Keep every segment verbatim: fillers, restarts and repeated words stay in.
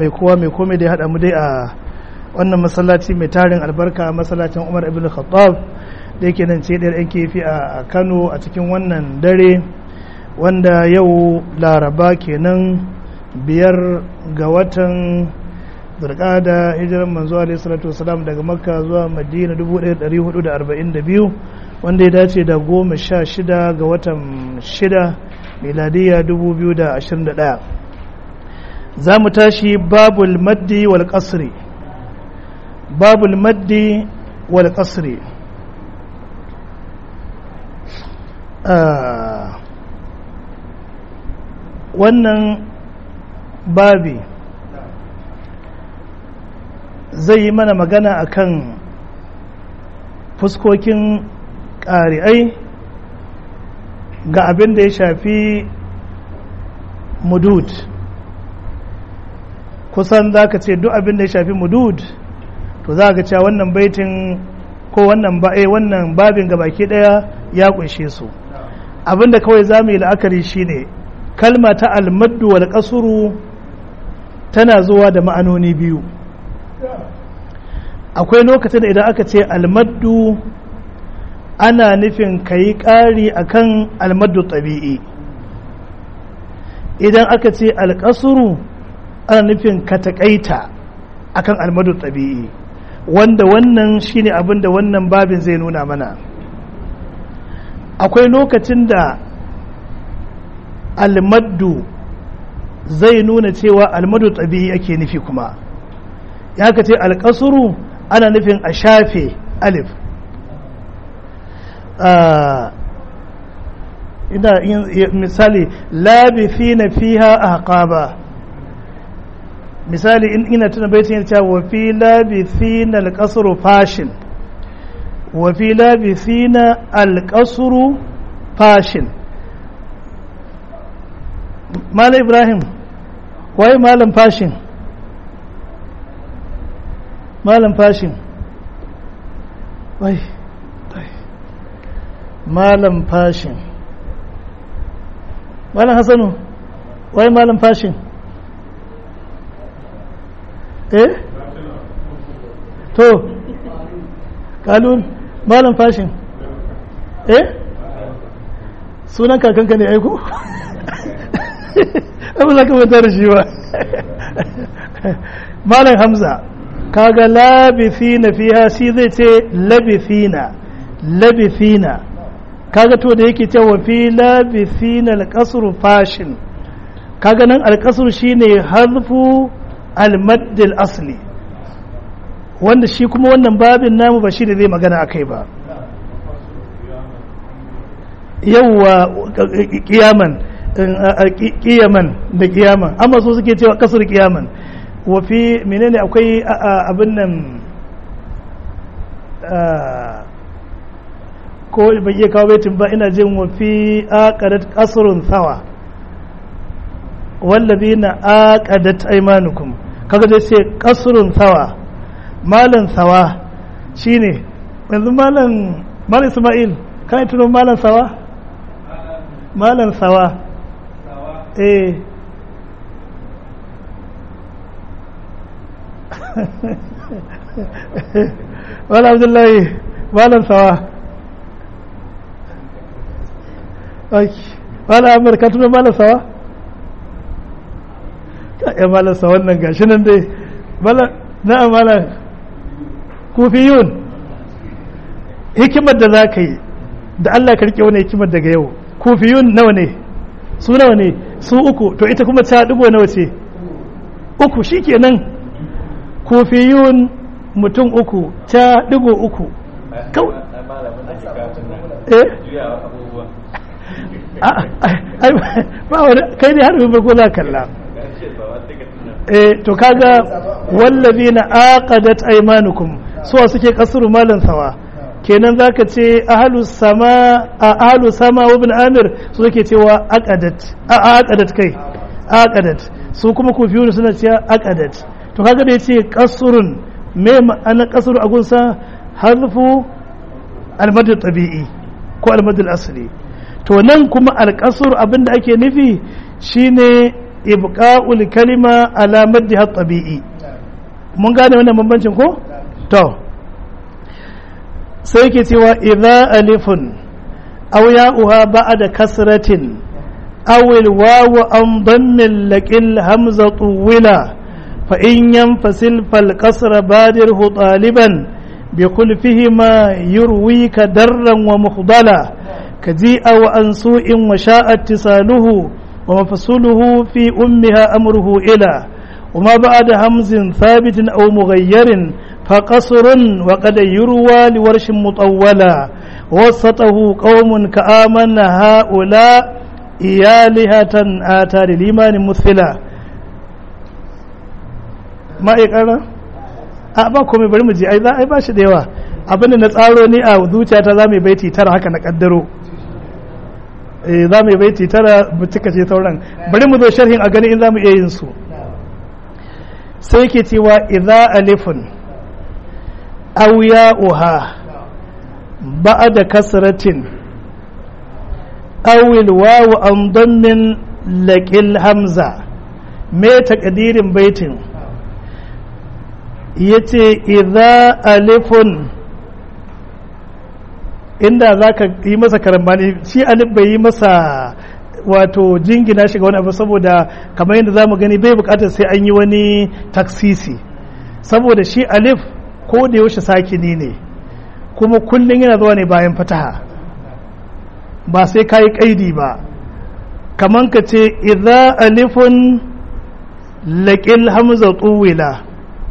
mai kowa mai komai da ya haɗa mu dai a wannan masallaci mai tarin albarka, masallacin Umar ibn Khattab da yake nan ce ɗayar yan kefi a Kano a cikin wannan dare wanda yau Laraba kenan biyar ga watan Zulqa'ada, hijiran manzo alaihi salatu wasalam daga Makka zuwa Madina dubu ɗaya da ɗari hudu da arba'in da biyu, wanda ya dace da goma sha shida ga watan shida miladiya dubu biyu da ashirin da ɗaya. Za mu tashi babul maddi wal qasri. Babul maddi wal qasri. Uh, wannan babi zai yi mana magana akan fuskokin ƙari'ai ga abin da ya shafi mudud. Kusan za ka ce duk abin da ya shafi mudud to za ka cewa wannan baitin ko wannan ba'e wannan babin ga baki daya ya kunshe su. Abin da kawai za mu yi la'akari shine kalma ta almaddu wal qasru tana zuwa da ma'anoni biyu. Akwai lokacin da idan aka ce almaddu ana nufin ka yi ƙari a kan almaddu ɗabi'i, idan aka ce alƙasuru ana nufin ka taƙaita a kan almaddu ɗabi'i, wanda wannan shi ne abin da wannan babin zai nuna mana. Akwai lokacin da almaddu zai nuna cewa almaddu ɗabi'i ake nufi kuma, ya ka ce alƙasuru ana nufin a shafe alif. ina misali labithina fiha ahqaba, misali in ina tuna baitin cewa wa fi labithina alqasru fashin, wa fi labithina alqasru fashin. Malam Ibrahim, wai malam fashin? Malam fashin wai malam fashin malam Hassanu, wai malam fashin? eh to kalun malam fashin eh sunan kakanka ne aiko? abin da ka manta da shi ba. Malam Hamza, kaga labithina fiha shi zai ce labithina labithina, kaga to da yake cewa fi labithina alqasru fashin, kaga nan alqasru shine harfu almadd asli, wanda shi kuma wannan babin namu ba shi da zai magana akai ba. Yawwa kiyaman kiyaman da kiyaman, amma so suke cewa kasur kiyaman. Wafi menene akwai abin nan ko bai iya kawo baitin ba, ina jin wafi aqadat qasrun thawa wallazina aqadat aymanukum, kaga dai sai qasrun thawa. Malan thawa shine yanzu malan malan Isma'il, kai tuno malan thawa? Malan thawa eh wala Abdullahi malam sawa, wala Amir ka tuna malam sawa? Ya malam sawa nan gashi nan dai na'am malam kufiyun. Hikimar da za ka yi da Allah ka rike wani hikimar daga yau, kufiyun nawa ne? Su nawa ne? Su uku, to ita kuma ta dubo nawa ce? Uku, shi kenan. Kufiyun mutum uku, ta digo uku. Eh? Ba wani kai ne harfin farko za kalla. Eh, to kaga wallazina aqadat aymanukum, suwa suke kasuru malan sawa. Kenan zaka ce ahlus sama ahlu sama ibn Amir su suke cewa aqadat a aqadat kai aqadat, su kuma kufiyun suna cewa aqadat. To kaga da yace qasurun, me ma'ana qasru a gunsa? harfu al-mad tabi'i ko al-mad al-asli. To nan kuma al-qasr abinda ake nufi shine ibqa'ul kalima ala maddiha tabi'i. Mun gane wannan bambancin ko? To sai yake cewa idza alifun aw ya'uha ba'da kasratin aw al-wawu an dammil laqil hamzatu wila fa in yanfasil fal kasra badirhu taliban bi kulfihima yurwika darran wa mukhdala kaji'a wa ansu'in wa sha'a ittisaluhu wa mafsuluhu fi ummiha amruhu ila وما بعد همز ثابت أو مغير فقصر وقد يروى لورش مطولا وسطه قوم كآمن هؤلاء إيالهة آتى للإيمان مثلا ما يقرأ أبا كومي bari mu ji ai za ai ba shi da yawa abinda na tsaro ni a zuciyata za mu baiti tara haka na kaddaro eh za mu baiti tara mu cika ce sauran bari mu zo sharhin a gani in za mu iya yin su sai ke cewa idza alifun aw ya'uha ba'da kasratin aw alwawu an dammin laqil hamza me takdirin baitin yace idza alifun inda zaka yi masa karambani shi alif bai yi masa wato jingina shiga wani abu saboda kamar yadda za mu gani bai bukatar sai an yi wani taksisi saboda shi alif ko da yaushe sakini ne kuma kullum yana zuwa ne bayan fataha ba sai ka yi kaidi ba kamar ka ce idza alifun laqil hamza tuwila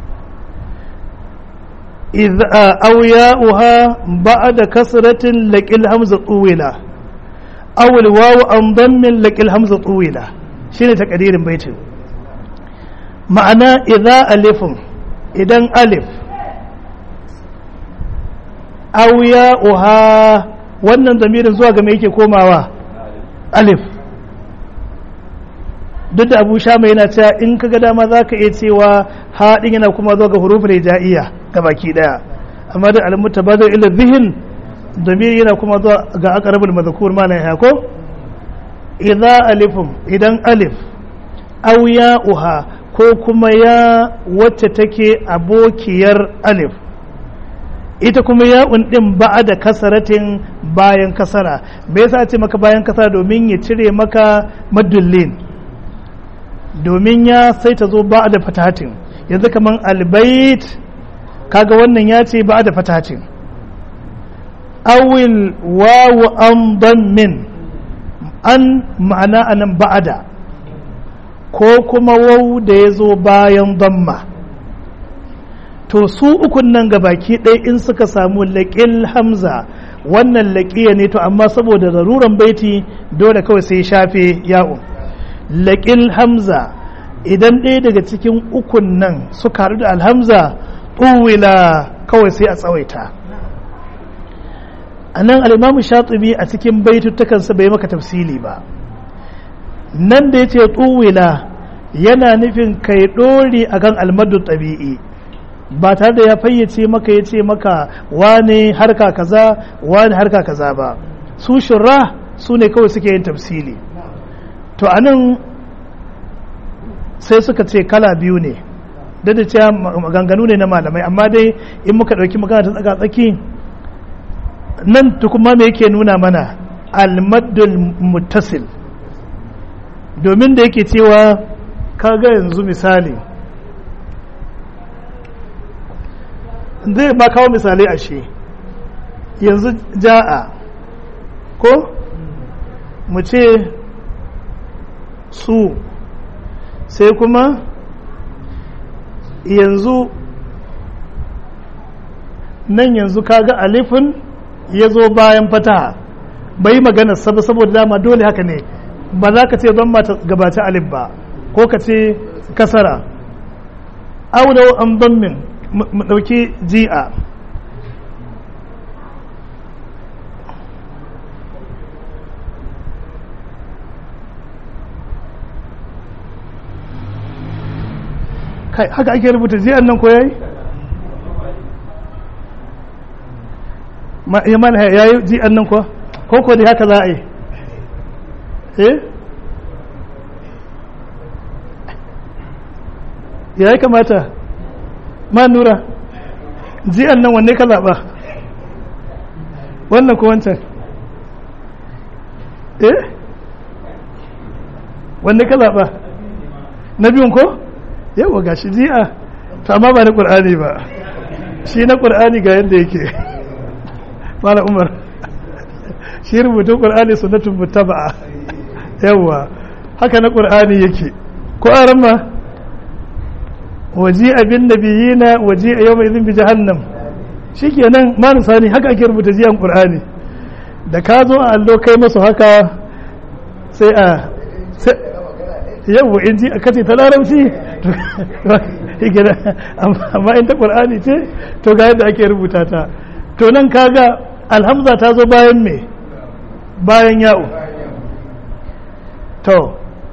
idza aw ya'uha ba'da kasratin laqil hamza tuwila awul wawu an dammin laƙil hamza tsuwila shi ne takadirin baitin ma'ana idza alifun idan alif aw ya'uha wannan zamirin zuwa ga me yake komawa alif duk da abu shama yana cewa in kaga dama za ka iya cewa haɗin yana kuma zuwa ga hurufin hija'iyya ga baki ɗaya amma da al-mutabadar ila zihin damiri yana kuma zuwa ga aqrabul madhkur malan ya ko idza alifum idan alif aw ya'uha ko kuma ya wacce take abokiyar alif ita kuma ya'un din ba'da kasaratin bayan kasara me yasa ce maka bayan kasara domin ya cire maka madullin domin ya sai ta zo ba'da fatahatin yanzu kaman albayt kaga wannan ya ce ba'da fatahatin awil wawu an dammin an ma'ana anan ba'ada ko kuma wawu da ya zo bayan damma to su ukun nan ga baki ɗaya in suka samu laƙil hamza wannan laƙiya ne to amma saboda zaruran baiti dole kawai sai shafe ya'un laƙil hamza idan ɗaya daga cikin ukun nan suka haɗu da alhamza ɗuwila kawai sai a tsawaita a nan alimamu shatubi a cikin baituttakansa bai maka tafsili ba nan da ya ce ɗuwila yana nufin kai ɗori a kan almadu ɗabi'i ba tare da ya fayyace maka ya ce maka wane harka kaza wane harka kaza ba su shurra su ne kawai suke yin tafsili to a nan sai suka ce kala biyu ne da da cewa maganganu ne na malamai amma dai in muka ɗauki magana ta tsaga tsaki nan tukuma me yake nuna mana almaddul muttasil domin da yake cewa kaga yanzu misali zai ba kawo misalai ashe yanzu ja'a ko mu ce su sai kuma yanzu nan yanzu kaga alifin ya zo bayan fataha bai magana sabu saboda dama dole haka ne ba za ka ce don mata gabata alif ba ko ka ce kasara aulau an min mu ɗauki ji'a kai haka ake rubuta ji'an nan ko yayi ya mana ya yi ji'an nan ko ko dai haka za a yi eh ya yi kamata ma nura ji'an nan wanne ka zaɓa wannan ko wancan eh wanne ka zaɓa na biyun ko yawa gashi ji'a to amma ba na ƙur'ani ba shi na ƙur'ani ga yadda yake mala umar shi rubutun ƙur'ani sunnatun muttaba'a yawa haka na ƙur'ani yake ko aran ma waji abin nabiyina waji a yau mai izin bi jahannam shikenan ma sani haka ake rubuta jiyan ƙur'ani da ka zo a allo kai masu haka sai a yau in ji a kace ta larabci amma in ta ƙur'ani ce to ga yadda ake rubuta ta to nan kaga alhamza ta zo bayan me bayan ya'u to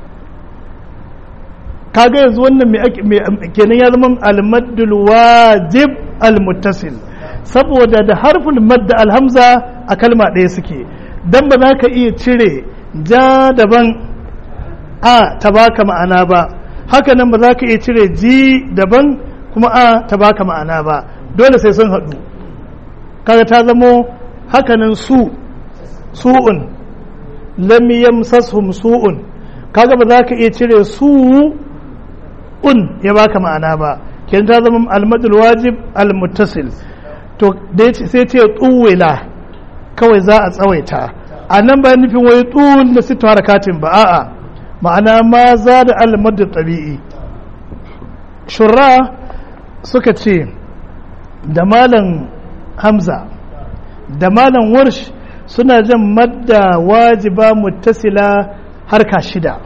kaga yanzu wannan me kenan ya zama almaddul wajib almuttasil saboda da harful madda alhamza a kalma ɗaya suke dan ba za ka iya cire ja daban a ta baka ma'ana ba haka nan ba za ka iya cire ji daban kuma a ta baka ma'ana ba dole sai sun haɗu kaga ta zamo hakanan su su'un lam yamsashum su'un kaga ba za ka iya cire su'un ya baka ma'ana ba kenan ta zama almadul wajib almuttasil to sai ce tuwila kawai za a tsawaita a nan ba nufin wai tun da sittu harakatin ba a'a ma'ana ma za da almadul tabi'i shurra suka ce da malam hamza da malam warsh suna jan madda wajiba muttasila harka shida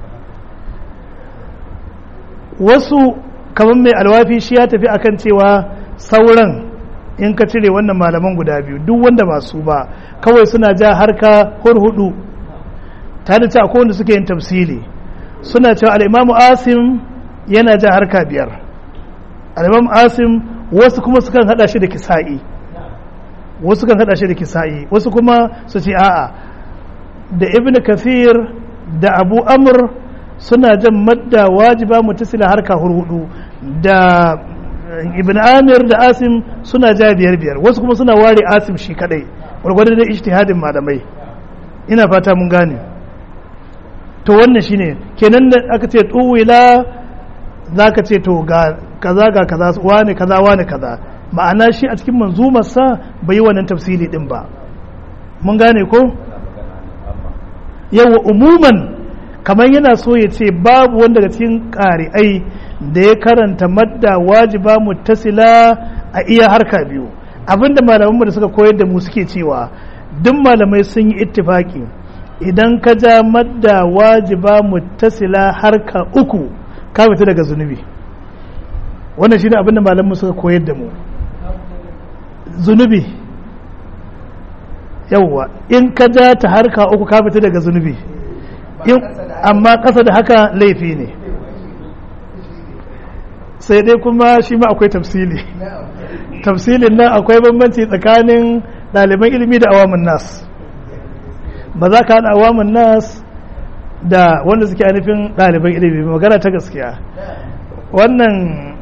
wasu kamar mai alwafi shi ya tafi akan cewa sauran in ka cire wannan malaman guda biyu duk wanda ba su ba kawai suna ja harka hurhudu tare da cewa akwai wanda suke yin tafsili suna cewa al'imamu asim yana ja harka biyar al'imamu asim wasu kuma sukan hada shi da kisa'i wasu kan hada shi da kisa'i wasu kuma su ce a'a da ibn kathir da abu amr suna jan madda wajiba mutasila harka hurhudu da ibn amir da asim suna ja biyar biyar wasu kuma suna ware asim shi kadai gwargwadon da ijtihadin malamai ina fata mun gane to wannan shine kenan da aka ce tuwila zaka ce to ga kaza ga kaza wani kaza wani kaza ma'ana shi a cikin manzumarsa bai yi wannan tafsili din ba mun gane ko yawa umuman kamar yana so ya ce babu wanda daga cikin ƙari'ai da ya karanta madda wajiba muttasila a iya harka biyu abinda malamanmu da suka koyar da mu suke cewa duk malamai sun yi ittifaki idan ka ja madda wajiba muttasila harka uku ka fita daga zunubi wannan shine abinda malamanmu suka koyar da mu zunubi yawwa in ka ja ta harka uku ka fita daga zunubi amma ƙasa da haka laifi ne sai dai kuma shi ma akwai tafsili tafsilin nan akwai bambanci tsakanin ɗaliban ilimi da awamun nas ba za ka haɗa awamun nas da wanda suke nufin ɗaliban ilimi magana ta gaskiya wannan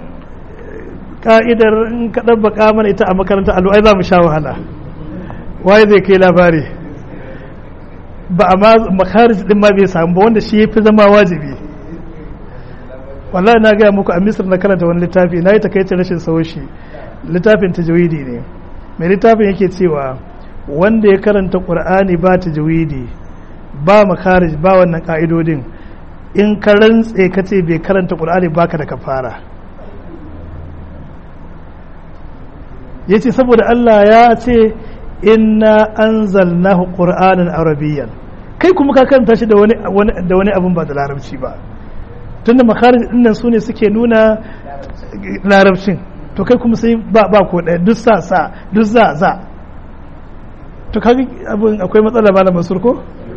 ka'idar in ka ɗabbaka mana ita a makaranta al'u'ai za mu sha wahala waye zai kai labari ba a ma makarij din ma bai samu ba wanda shi ya fi zama wajibi wallahi na gaya muku a misir na karanta wani littafi na yi takaicin rashin saushi littafin tajwidi ne mai littafin yake cewa wanda ya karanta qur'ani ba tajwidi ba makarij ba wannan ka'idodin in ka rantse ka ce bai karanta qur'ani baka da kafara yace saboda Allah ya ce inna anzalnahu qur'anan arabiyyan kai kuma ka karanta shi da wani da wani abun ba da larabci ba tunda makharij din nan sune suke nuna larabcin to kai kuma sai ba ba ko ɗaya duk sa sa duk za za to kaga abun akwai matsala malamin surko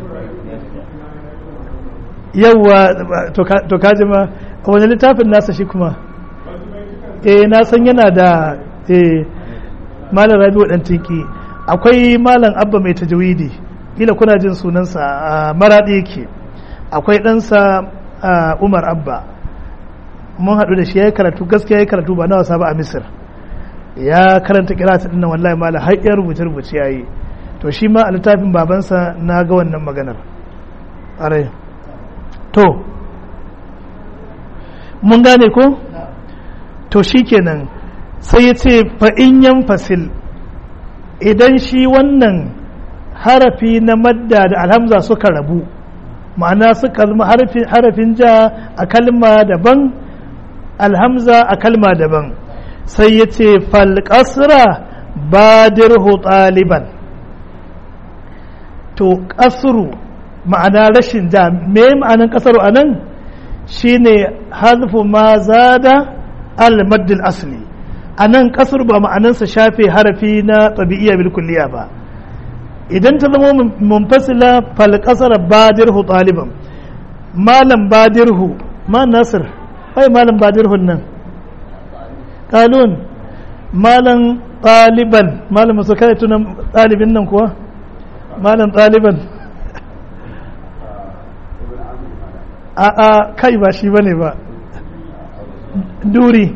yawa to to kaji ma wani littafin nasa shi kuma eh na san yana da eh malam Rabi'u dan tiki akwai malam Abba mai tajwidi kila kuna jin sunansa a maradi yake akwai ɗansa Umar Abba mun haɗu da shi ya yi karatu gaskiya ya yi karatu ba na wasa ba a misir ya karanta kira'at ɗin nan wallahi mala har ya rubuce rubuce ya yi to shi ma a littafin babansa na ga wannan maganar ƙarai to mun gane ko to shi kenan sai ya ce fa'in yan fasil idan shi wannan harafi na madda da alhamza suka rabu ma'ana suka zama harafin ja a kalma daban alhamza a kalma daban sai ya ce falƙasra badirhu ɗaliban to ƙasru ma'ana rashin ja me ma'anan ƙasaru a nan shi ne hazfu ma zada al-maddil asli a nan ƙasar ba ma'anansa shafe harafi na ɗabi'iyya bilkulliya ba idan ta zama munfasila falƙasar badirhu ɗaliban malam badirhu ma nasir ai malam badirhun nan ƙalun malam ɗaliban malam masu kai tunan ɗalibin nan kuwa malam ɗaliban a a kai ba shi bane ba duri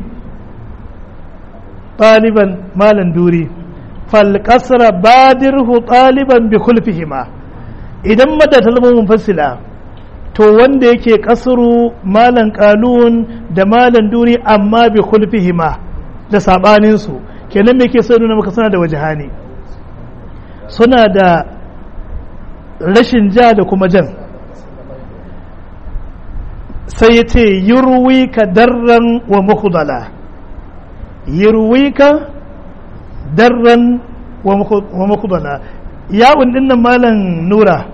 ɗaliban malam duri falƙasra badirhu ɗaliban bi kulfihima idan madda ta zama munfasila to wanda yake ƙasru malam ƙalun da malam duri amma bi kulfihima da saɓaninsu kenan me ke so nuna maka suna da wajahani suna da rashin ja da kuma jan sai ya ce yurwika darran wa mukhdala yurwika darran wa mukhdala yawun dinnan malan nura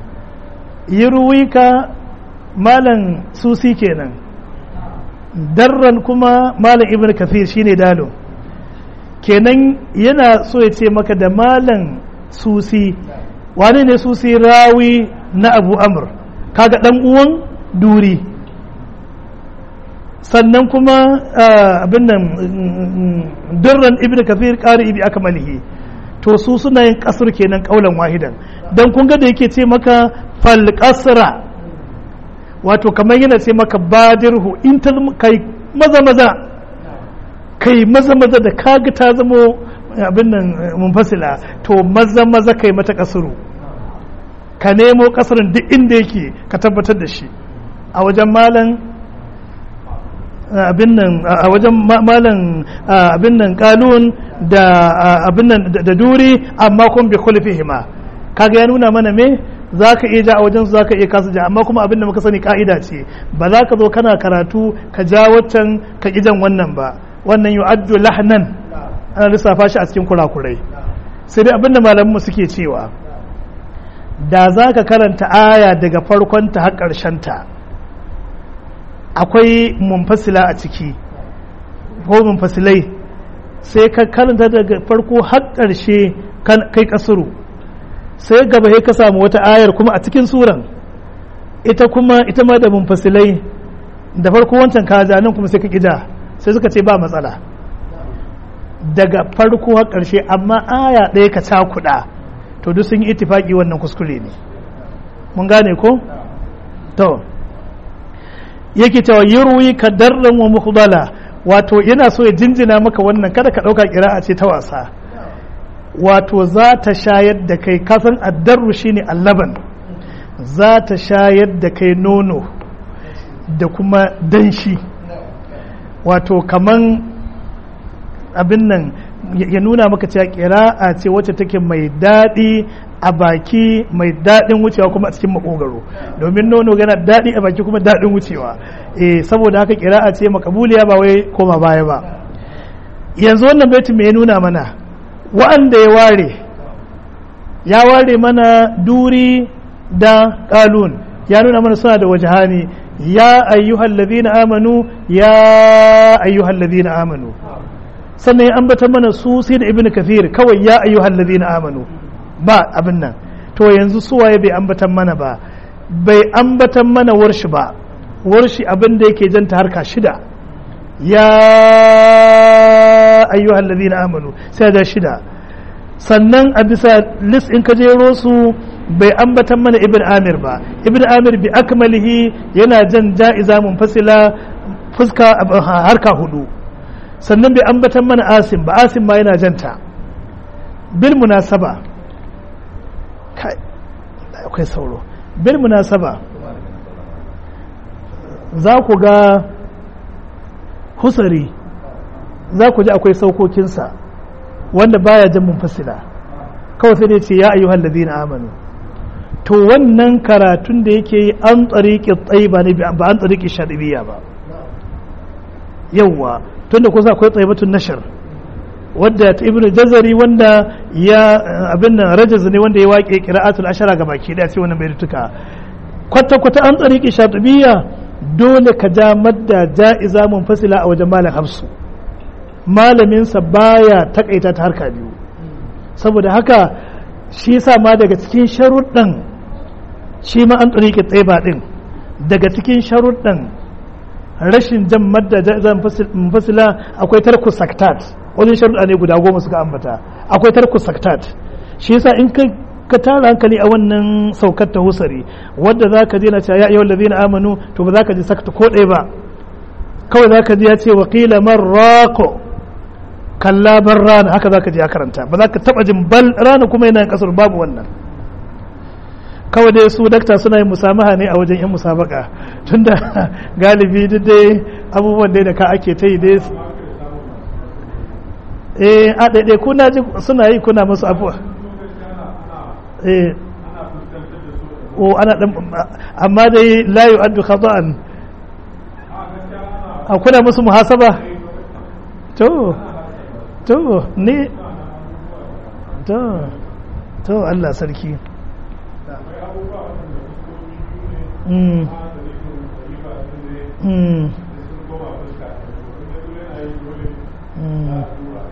yurwika malan susi kenan darran kuma malan ibn kathir shine dalo kenan yana so ya ce maka da malan susi wane ne susi rawi na abu amr kaga dan uwan duri sannan kuma abin nan durran ibn kathir qari ibi akmalihi to su suna yin kasur kenan kaulan wahidan dan kun ga da yake ce maka fal qasra wato kamar yana ce maka badirhu in ta kai maza maza kai maza maza da kaga ta zamo abin nan munfasila to maza maza kai mata kasuru ka nemo kasarin duk inda yake ka tabbatar da shi a wajen malan abin nan a wajen malan abin nan kalun da abin nan da duri amma kun bi khulfihima kaga ya nuna mana me zaka iya ja a wajen su zaka iya kasu ja amma kuma abin da muka sani ka'ida ce ba za ka zo kana karatu ka ja waccan ka kijan wannan ba wannan yu'addu lahnan ana lissafa shi a cikin kurakurai sai dai abin da malamanmu suke cewa da za ka karanta aya daga farkonta har ƙarshenta akwai munfasila a ciki ko munfasilai sai ka karanta daga farko har ƙarshe kai kasuru sai gaba sai ka samu wata ayar kuma a cikin suran ita kuma ita ma da munfasilai da farko wancan kaja nan kuma sai ka kija sai suka ce ba matsala daga farko har ƙarshe amma aya ɗaya ka cakuɗa to duk sun yi ittifaki wannan kuskure ne mun gane ko to yake cewa yurwi ka darran wa mukhdala wato yana so ya jinjina maka wannan kada ka dauka qira'a ce ta wasa wato za ta shayar da kai kasan addarru shine allaban za ta shayar da kai nono da kuma danshi wato kaman abin nan ya nuna maka cewa ƙira'a ce wacce take mai daɗi a baki mai daɗin wucewa kuma a cikin makogaro domin nono yana daɗi a baki kuma daɗin wucewa eh saboda haka ƙira'a ce makabuliya ba wai koma baya ba yanzu wannan baitin me ya nuna mana wa'anda ya ware ya ware mana duri da qalun ya nuna mana suna da wajhani ya ayyuhal ladhina amanu ya ayyuhal ladhina amanu sannan ya ambata mana su sai da ibnu kathir kawai ya ayyuhal ladina amanu ba abin nan to yanzu suwaye bai ambatan mana ba bai ambatan mana warshi ba warshi abin da yake janta harka shida ya ayyuhal ladina amanu sai da shida sannan a bisa list in ka jero su bai ambatan mana ibn amir ba ibn amir bi akmalihi yana jan ja'iza munfasila fuska harka hudu. Sannan bai ambatan mana asim ba, asim ma yana janta bil munasaba. Kai akwai sauro. Bil munasaba za ku ga husari, za ku ji akwai saukokinsa wanda baya jan munfasila, kawai sai dai ce ya ayyuhal ladina amanu. To wannan karatun da yake yi an tsariki tsaiba ne ba an tsariki shadibiyya ba. Yawwa tunda kusa akwai tsaibatun nashar wadda ta ibnu jazari wanda ya abin nan rajaz ne wanda ya waƙe qira'atul ashara ga baki da ce wannan bai tuka kwata kwata an tsariki shadibiyya dole ka ja madda ja'iza munfasila a wajen malam hafsu. Malamin sa baya takaita ta harka biyu, saboda haka shi yasa ma daga cikin sharuɗan shi ma an tsariki tsaiba din daga cikin sharuɗan rashin jan madda ja'iza munfasila akwai tarku saktat. Wani sharuɗa ne guda goma suka ambata, akwai tarku saktat. Shi yasa in ka ka tara hankali a wannan saukar ta husari wadda za ka je na cewa ya ayyuhal ladina amanu, to ba za ka ji sakta ko ɗaya ba, kawai za ka ji ya ce wa qila man raqo kalla bar rana, haka za ka ji ya karanta, ba za ka taɓa jin bal rana kuma yana yin kasar, babu wannan. Kawai dai su dakta suna yin musamaha ne a wajen yan musabaka, tunda galibi duk dai abubuwan dai da ka ake ta yi dai eh a daidai kuna ji suna yi kuna musu abuwa eh o ana dan amma dai la yu'addu khata'an. a kuna musu muhasaba to to ne to to Allah sarki. mm mm mm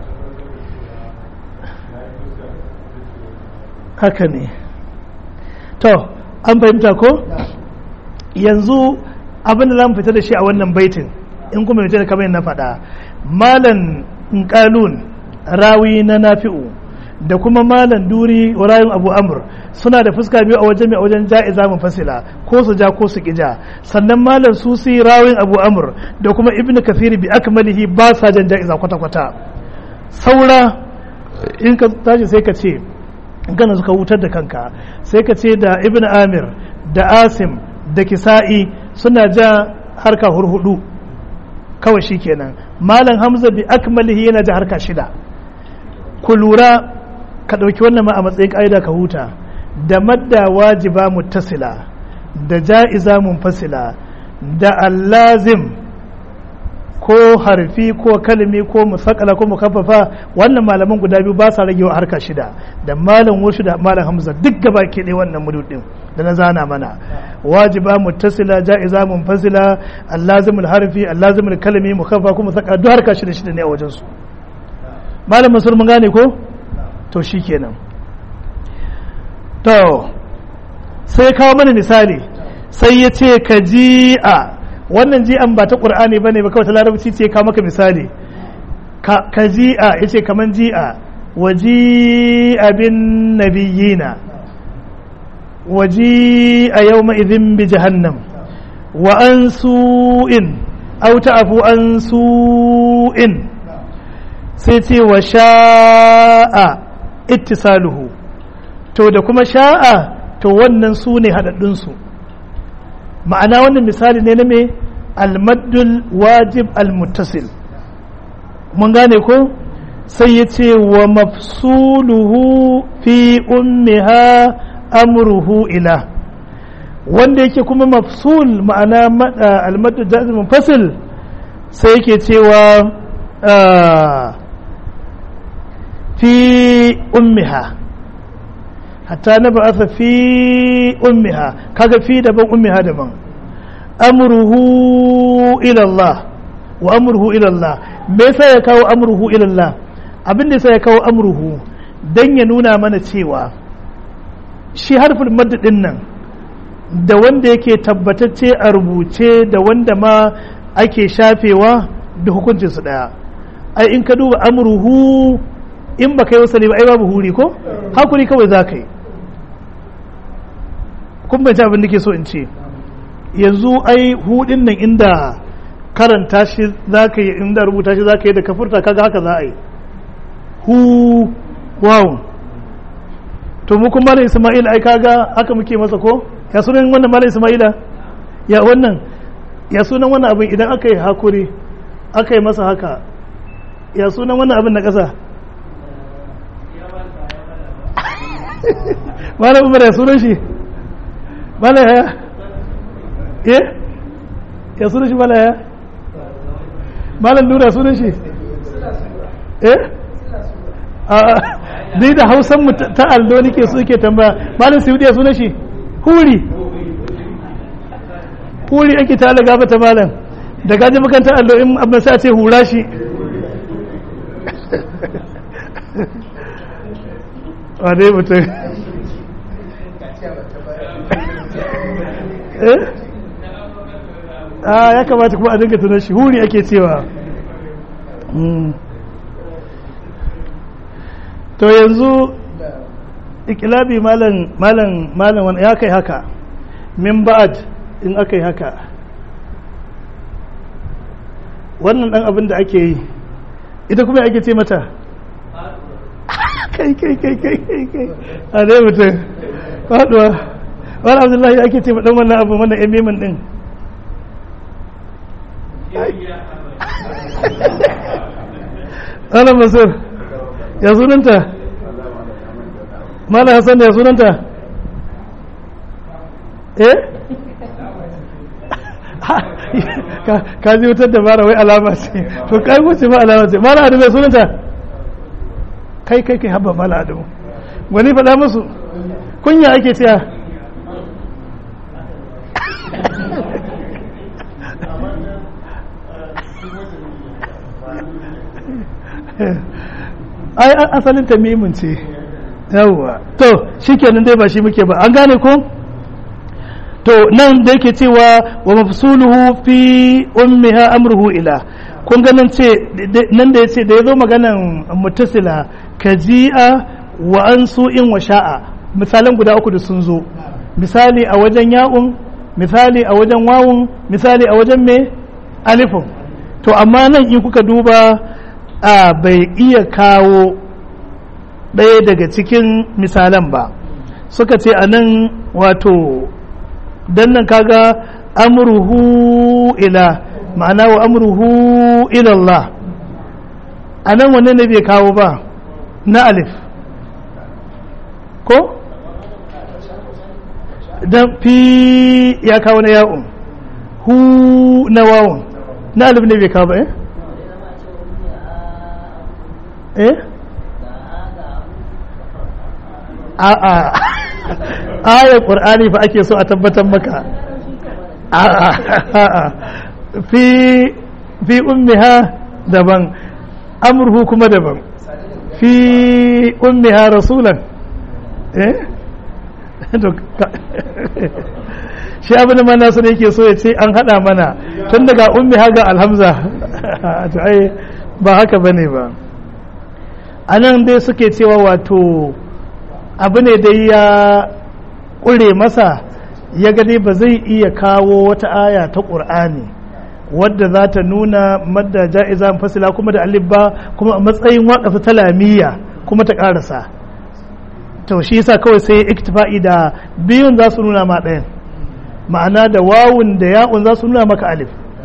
haka ne. To an fahimta ko yanzu abin da za mu fita da shi a wannan baitin, in kuma fita da kamar na faɗa, malan qalun rawi na nafi'u da kuma malan duri rayin abu amr suna da fuska biyu a wajen mai wajen ja'iza munfasila, ko su ja ko su kija. Sannan malan susi rawin abu amr da kuma ibnu kathir bi akmalihi ba sa jan ja'iza kwata kwata. Saura in ka tashi sai ka ce gana suka wutar da kanka, sai ka ce da ibn amir da asim da kisa'i suna ja harka hurhudu kawai shi kenan. malam hamza bi akmalihi yana ja harka shida. Ku lura ka ɗauki wannan ma a matsayin ƙa'ida ka huta, da madda wajiba muttasila da ja'iza munfasila da allazim ko harfi ko kalmi ko musakala ko mukaffafa, wannan malaman guda biyu ba sa ragewa harka shida, da malam wushu da malam hamza duk gaba ke ne wannan mududin da na zana mana. wajiba muttasila ja'iza munfasila allazimul harfi allazimul kalmi mukaffafa ko musakala duk harka shida shida ne a wajen su. malam masur mun gane ko to shikenan. to sai kawo mana misali, sai ya ce ka ji'a. wannan ji'an ba ta ƙur'ani ba ne ba, kawai ta larabci ce ka maka misali. ka ji'a ya ce kaman ji'a, wa ji'a bin nabiyina, wa ji'a yau ma'izin bi jahannam, wa an su'in au ta'afu an su'in. sai ce wa sha'a ittisaluhu, to da kuma sha'a to wannan su ne haɗaɗɗunsu. ma'ana wannan misali ne na me almaddul wajib almuttasil, mun gane ko. sai ya ce wa mafsuluhu fi ummiha amruhu ila, wanda yake kuma mafsul ma'ana almaddul jazim munfasil, sai yake cewa fi ummiha hatta na ba'atha fi ummiha, kaga fi daban ummiha daban. amruhu ila Allah wa amruhu ila Allah. me yasa ya kawo amruhu ila Allah? abin da yasa ya kawo amruhu dan ya nuna mana cewa shi harfin madd din nan da wanda yake tabbatacce a rubuce da wanda ma ake shafewa da hukuncin su daya. ai in ka duba amruhu in baka yi wasali ba ai babu huri ko hakuri kawai za ka yi. kun bai abin da ke so in ce yanzu ai hudin nan inda karanta shi za ka yi inda rubuta shi za ka yi da kafurta kaga haka za a yi hu wawun. To mu kuma Malam Ismail ai kaga haka muke masa ko ya sunan wannan Malam Ismaila ya wannan ya sunan wannan abin idan aka yi hakuri aka yi masa haka ya sunan wannan abin na ƙasa Malam Umar ya sunan shi Malam ya eh ya sunan shi Malam ya Malam Nura sunan shi eh a dai da Hausan mu ta allo nake so yake tambaya Malam Saudi ya sunan shi huri huri ake ta Allah gaba ta malam da gaji makarantar allo in abin sai a ce hura shi a dai mutum eh a ya kamata kuma a dinga tunan shi huri ake cewa to yanzu ikilabi malam malam malam wani ya kai haka min ba'ad in aka yi haka wannan dan abin da ake yi ita kuma ake ce mata kai kai kai kai kai kai a dai mutum faduwa wani abdullahi ake ce dan wannan abu wannan emimin din ana masur ya sunanta mala hassan ya sunanta eh ka ji wutar da mara wai alama ce to kai wuce ma alama ce mala adamu ya sunanta kai kai kai haba mala adamu wani faɗa musu kunya ake cewa ai asalin tamimin ce yawwa to shikenan dai ba shi muke ba an gane ko to nan da yake cewa wa mafsuluhu fi ummiha amruhu ila kun ga nan ce nan da yace da yazo maganan muttasila kaji'a wa ansu'in wa sha'a misalan guda uku da sun zo misali a wajen ya'un misali a wajen wawun misali a wajen me alifun to amma nan in kuka duba a bai iya kawo ɗaya daga cikin misalan ba suka ce a nan wato dan nan kaga amruhu ila ma'ana wa amruhu ila Allah a nan wanne ne bai kawo ba na alif ko dan fi ya kawo na ya'un hu na wawun na alif ne bai kawo ba eh eh a'a ayar qur'ani fa ake so a tabbatar maka a'a fi fi ummiha daban amruhu kuma daban fi ummiha rasulan eh to shi abin da mana sun yake so ya ce an hada mana tun daga ummiha ga alhamza to ai ba haka bane ba anan dai suke cewa wato abu ne dai ya ƙure masa ya gani ba zai iya kawo wata aya ta ƙur'ani wadda za ta nuna madda ja'iza fasila kuma da alif ba kuma a matsayin waƙafi ta lamiyya kuma ta ƙarasa to shi yasa kawai sai iktifa'i da biyun za su nuna ma ɗayan ma'ana da wawun da ya'un za su nuna maka alif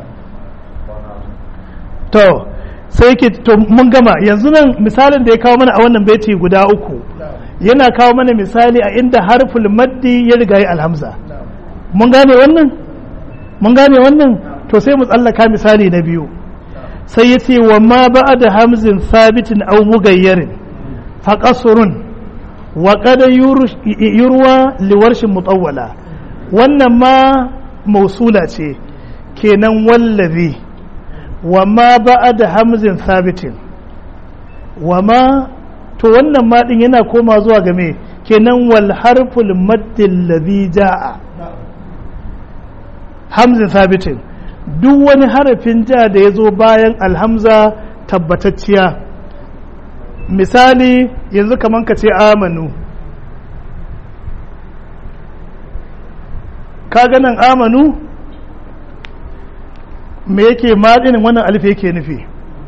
to sai ke to mun gama yanzu nan misalin da ya kawo mana a wannan baiti guda uku yana kawo mana misali a inda harful maddi ya riga yi alhamza mun gane wannan mun gane wannan to sai mu tsallaka misali na biyu sai ya ce wa ma ba'da hamzin sabitin aw mugayyarin fa qasrun wa qad yurwa liwarshin mutawwala wannan ma mausula ce kenan wallazi wa ma ba'da hamzin sabitin wa ma to wannan ma din yana koma zuwa ga me kenan wal harful maddil ladhi jaa hamzin sabitin duk wani harafin ja da ya zo bayan alhamza tabbatacciya misali yanzu kaman ka ce amanu kaga nan amanu me yake madinin wannan alif yake nufi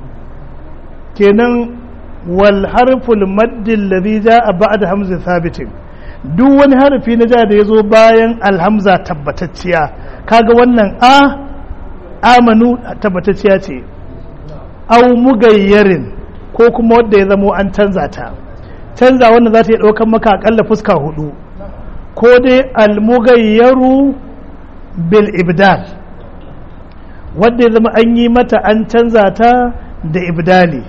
kenan wal harful maddi alladhi jaa ba'da hamza thabitin duk wani harfi na ja da yazo bayan alhamza tabbatacciya kaga wannan a amanu tabbatacciya ce au mugayyarin ko kuma wanda ya zamo an canza ta canza wanda za ta yi ɗaukar maka akalla fuska hudu ko dai almugayyaru bil ibdal wanda ya zama an yi mata an canza ta da ibdali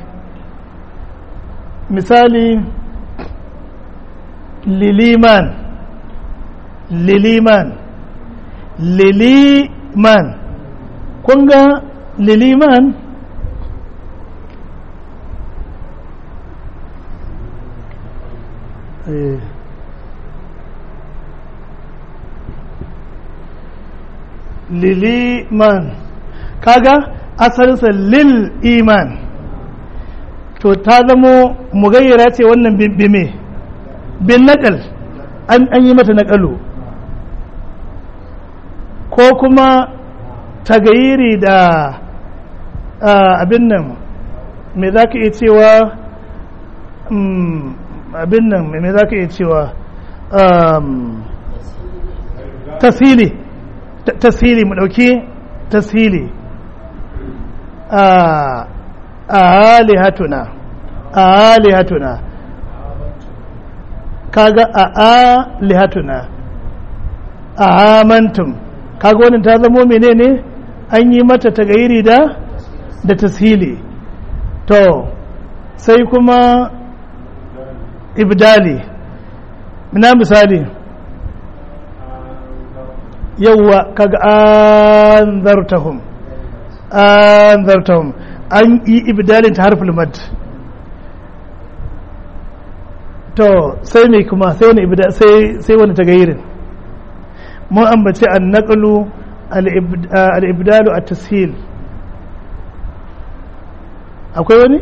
misali liliman liliman liliman kun ga liliman eh. liliman kaga asalinsa lil iman to ta zamo mugayyara ce wannan bime bin naƙal an yi mata naƙalu ko kuma tagayiri da abin nan me za ka iya cewa abin nan me za ka iya cewa tasiri tasiri mu ɗauki tasiri a alihatuna alihatuna kaga a alihatuna amantum kaga wannan ta zamo menene an yi mata tagayiri da da tashili to sai kuma ibdali na misali yawwa kaga anzartahum anzartahum an yi ibdalin ta harful mad to sai ne kuma sai wani ibda sai sai wani tagayirin mun ambace an naqlu al ibdalu at tashil akwai wani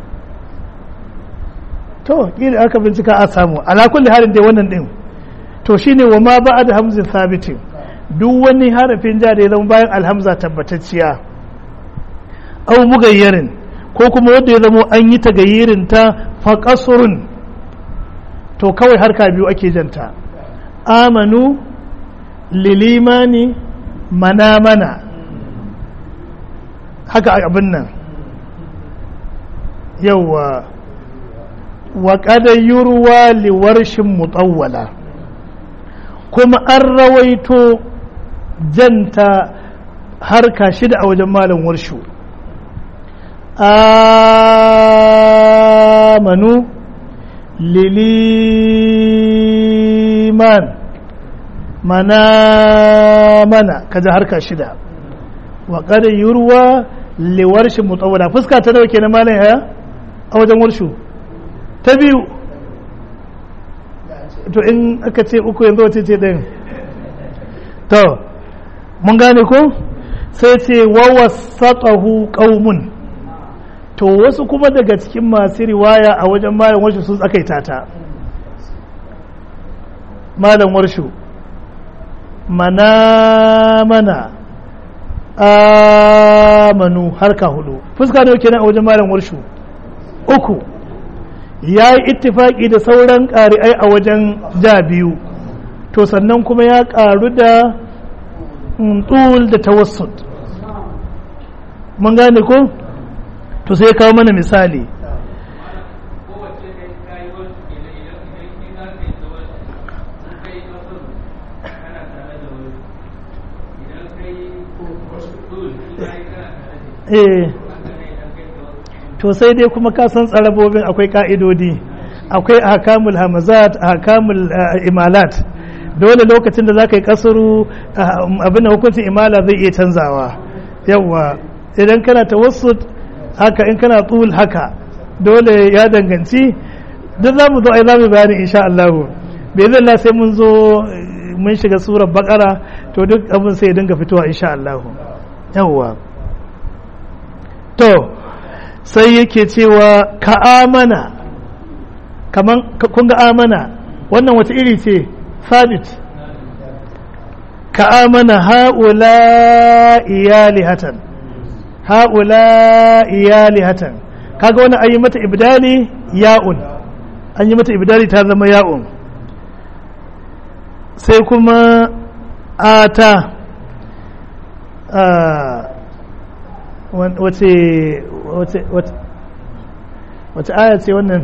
to kila aka bincika a samu ala kulli halin dai wannan din to shine wa ma ba'da hamzin thabitin duk wani harafin ja da ya zama bayan alhamza tabbatacciya au mugayyarin ko kuma wanda ya zama an yi tagayyirin ta faqasrun to kawai harka biyu ake janta amanu lilimani mana mana haka abin nan yawa wa qad yurwa liwarshin mutawwala kuma an rawaito janta harka shida a wajen malam warshu amanu liliman mana mana kaja harka shida wa qad yurwa liwarshin mutawwala fuska ta dauke na malam haya a wajen warshu ta biyu to in aka ce uku yanzu wace ce ɗin to mun gane ko sai ce wa wasatahu qaumun to wasu kuma daga cikin masu riwaya a wajen malam warshu sun tsakaita ta malam warshu mana mana amanu harka hudu fuska ne kenan a wajen malam warshu uku ya yi ittifaki da sauran ƙari'ai a wajen ja biyu to sannan kuma ya ƙaru da tul da tawassut mun gane ko to sai kawo mana misali eh to sai dai kuma ka san tsarabobin akwai ka'idodi akwai ahkamul hamazat ahkamul imalat dole lokacin da zaka yi kasuru abin da hukuncin imala zai iya canzawa yawa idan kana tawassut haka in kana tul haka dole ya danganci duk zamu zo ai zamu bayani insha Allah bai zalla sai mun zo mun shiga surar bakara to duk abin sai ya dinga fitowa insha Allah yawa to sai yake cewa ka amana kaman kun ga amana wannan wata iri ce sabit ka amana haula iyalihatan haula iyalihatan kaga wannan an yi mata ibdali ya'un an yi mata ibdali ta zama ya'un sai kuma ata wace wace wace aya ce wannan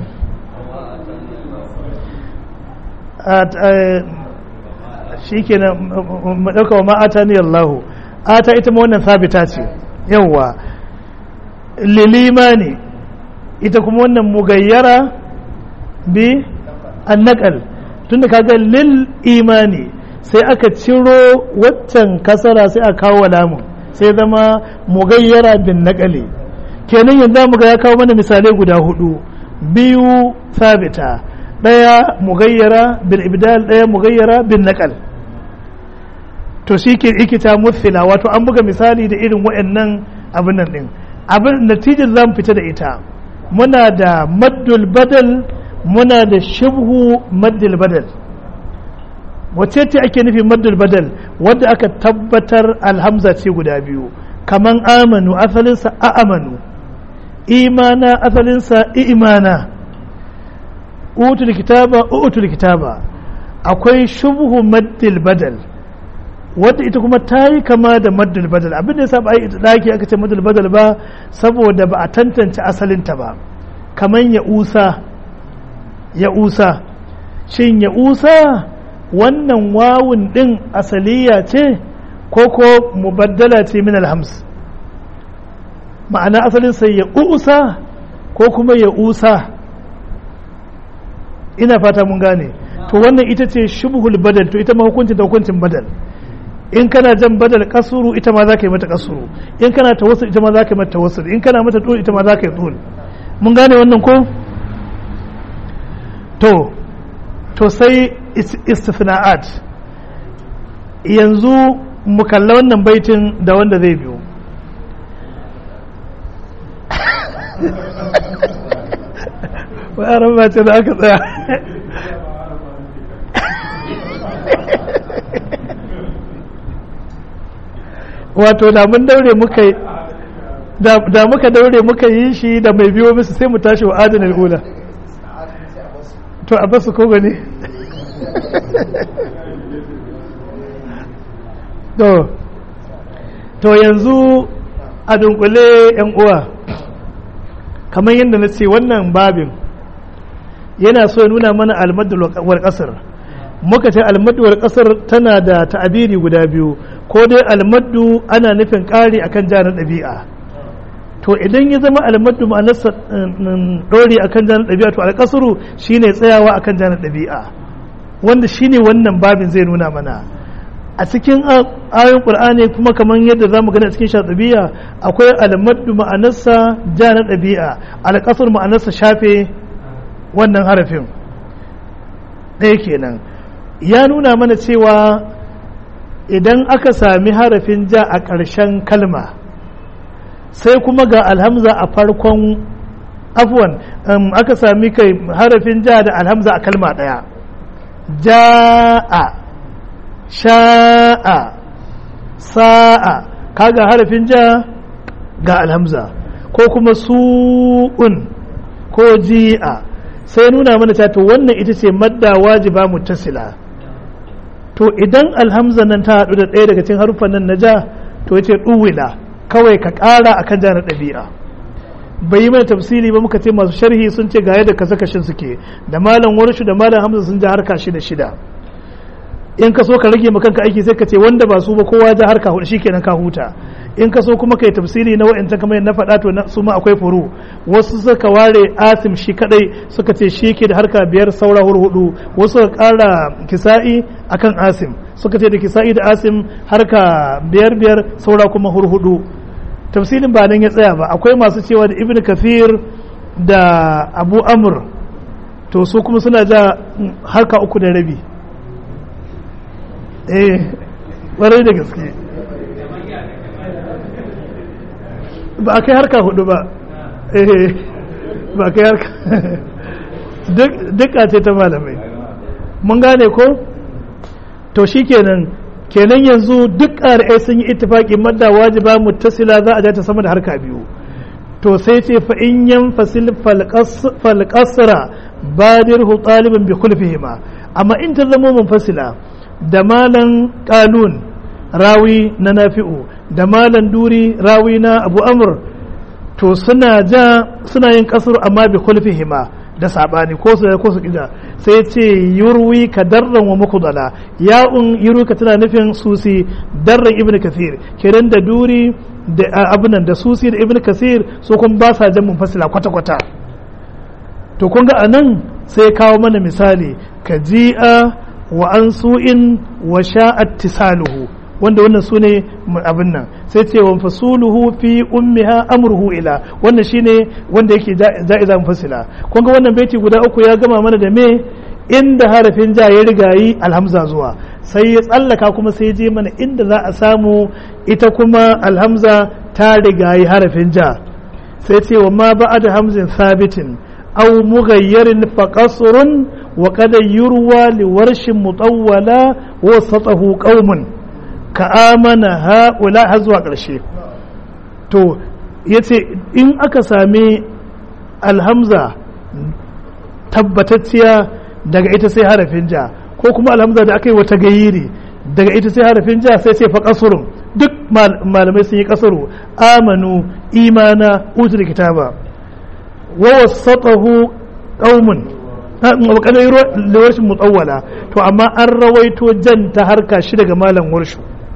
shi ke na maɗauka wa ma'ata ni Allahu ata ita ma wannan sabita ce yawwa lilimani ita kuma wannan mugayyara bi annakal tunda kaga lil imani sai aka ciro waccan kasara sai aka kawo lamun sai zama mugayyara bin nakali kenan yanzu mu ga ya kawo mana misalai guda hudu biyu sabita daya mugayyara bil ibdal daya mugayyara bin nakal to shi ke ikita muthila wato an buga misali da irin waɗannan abin nan din abin natijar zamu fita da ita muna da maddul badal muna da shibhu maddul badal wacce ce ake nufi maddul badal wadda aka tabbatar alhamza ce guda biyu kaman amanu asalinsa a amanu imana asalinsa imana utul kitaba utul kitaba akwai shubhu maddul badal wadda ita kuma ta yi kama da maddul badal abin da ya saba ai daki aka ce maddul badal ba saboda ba a tantance asalinta ba kaman ya usa ya usa shin ya usa wannan wawun din asaliya ce ko ko mubaddala ce min alhams ma'ana asalin sai ya usa ko kuma ya usa ina fata mun gane to wannan ita ce shubhul badal to ita ma hukuncin da hukuncin badal in kana jan badal kasuru ita ma za ka yi mata kasuru in kana tawassul ita ma za ka yi mata tawassul in kana mata tul ita ma za ka yi tul mun gane wannan ko to to sai istifna'at yanzu mu kalla wannan baitin da wanda zai biyo wa yaran ba ce da aka tsaya wato da mun daure muka da muka daure muka yi shi da mai biyo musu sai mu tashi wa adana ula to a basu ko gani to to yanzu a dunkule yan uwa kamar yadda na ce wannan babin yana so ya nuna mana almadul wal qasr muka ce almadul wal qasr tana da ta'abiri guda biyu ko dai almaddu ana nufin ƙari akan janar ɗabi'a to idan ya zama almaddu ma'anarsa ɗori akan janar ɗabi'a to alƙasuru shine tsayawa akan janar ɗabi'a wanda shine wannan babin zai nuna mana a cikin ayoyin qur'ani kuma kamar yadda zamu gani a cikin shatibiya akwai almaddu ma'anarsa janar ɗabi'a alƙasur ma'anarsa shafe wannan harafin ɗaya kenan ya nuna mana cewa idan aka sami harafin ja a ƙarshen kalma sai kuma ga alhamza a farkon afwan aka sami kai harafin ja da alhamza a kalma ɗaya ja'a sha'a sa'a kaga harafin ja ga alhamza ko kuma su'un ko ji'a sai nuna mana ta to wannan ita ce madda wajiba muttasila to idan alhamza nan ta haɗu da ɗaya daga cikin haruffan nan na ja to yace duwila kawai ka ƙara akan ja na ɗabi'a bai yi mana tafsiri ba muka ce masu sharhi sun ce ga yadda kasa kashin suke da malam warshu da malam hamza sun ja harka shida shida in ka so ka rage ma kanka aiki sai ka ce wanda ba su ba kowa ja harka hudu shikenan ka huta in ka so kuma kai tafsiri na wa'anta kamar yadda na faɗa to su ma akwai furu wasu suka ware asim shi kadai suka ce shi ke da harka biyar saura hudu wasu suka ƙara kisa'i akan asim suka ce da kisa'i da asim harka biyar biyar saura kuma hudu tafsirin ba nan ya tsaya ba akwai masu cewa da ibn kafir da abu amr to su kuma suna ja harka uku da rabi eh ƙwarai da gaske ba a kai harka hudu ba eh ba a kai harka duk ce ta malamai mun gane ko to shikenan kenan yanzu duk ƙari'ai sun yi ittifaqi madda wajiba muttasila za a ja ta sama da harka biyu to sai ce fa in yanfasil fal qasra badirhu taliban bi khulfihima amma in ta zama munfasila da malan qalun rawi na nafi'u da malan duri rawi na abu amr to suna ja suna yin kasru amma bi khulfihima da sabani ko su ko su kida sai ce yurwi ka darran wa mukudala ya'un yurwi ka tana nufin susi darran ibnu kathir kenan da duri da abunan da susi da ibnu kathir so kun ba sa jan munfasila kwata kwata to kun ga anan sai kawo mana misali ka ji'a wa an su'in wa sha'at tisaluhu wanda wannan sune abin nan sai ce wa fasuluhu fi ummiha amruhu ila wannan shine wanda yake ja'iza mufassila kun ga wannan baiti guda uku ya gama mana da me inda harafin ja ya riga yi alhamza zuwa sai ya tsallaka kuma sai je mana inda za a samu ita kuma alhamza ta riga yi harafin ja sai ce wa ma ba'da hamzin thabitin aw mughayyirin fa qasrun wa qad yurwa li warshin mutawwala wa satahu qaumun ka amana ha'ula har zuwa ƙarshe to yace in aka sami alhamza tabbatacciya daga ita sai harafin ja ko kuma alhamza da aka yi wata gayiri daga ita sai harafin ja sai sai fa qasurun duk malamai sun yi qasaru amanu imana utul kitaba wa wasatahu qaumun wa kadai warshin mutawwala to amma an rawaito jan ta harka shi daga malam warshu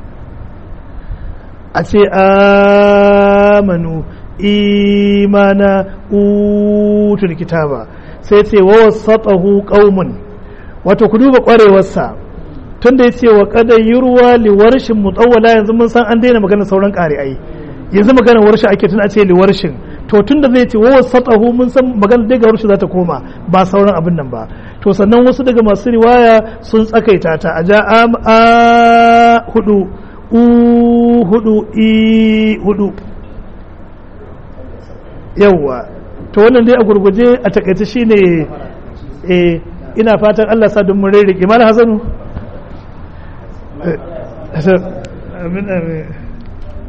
a ce amanu imana utul kitaba sai ce wa wasatahu qaumun wato ku duba kwarewarsa tunda yace wa qad yurwa li warshin mutawwala yanzu mun san an daina magana sauran ƙari'ai yanzu magana warshi ake tun a ce li warshin to tunda zai ce wa wasatahu mun san magana daga warshi za ta koma ba sauran abin nan ba to sannan wasu daga masu riwaya sun tsakaita ta a ja a hudu u hudu i hudu yawwa to wannan dai a gurguje a takaice shine eh ina fatan Allah sa don mun rere ki mala hasanu amin amin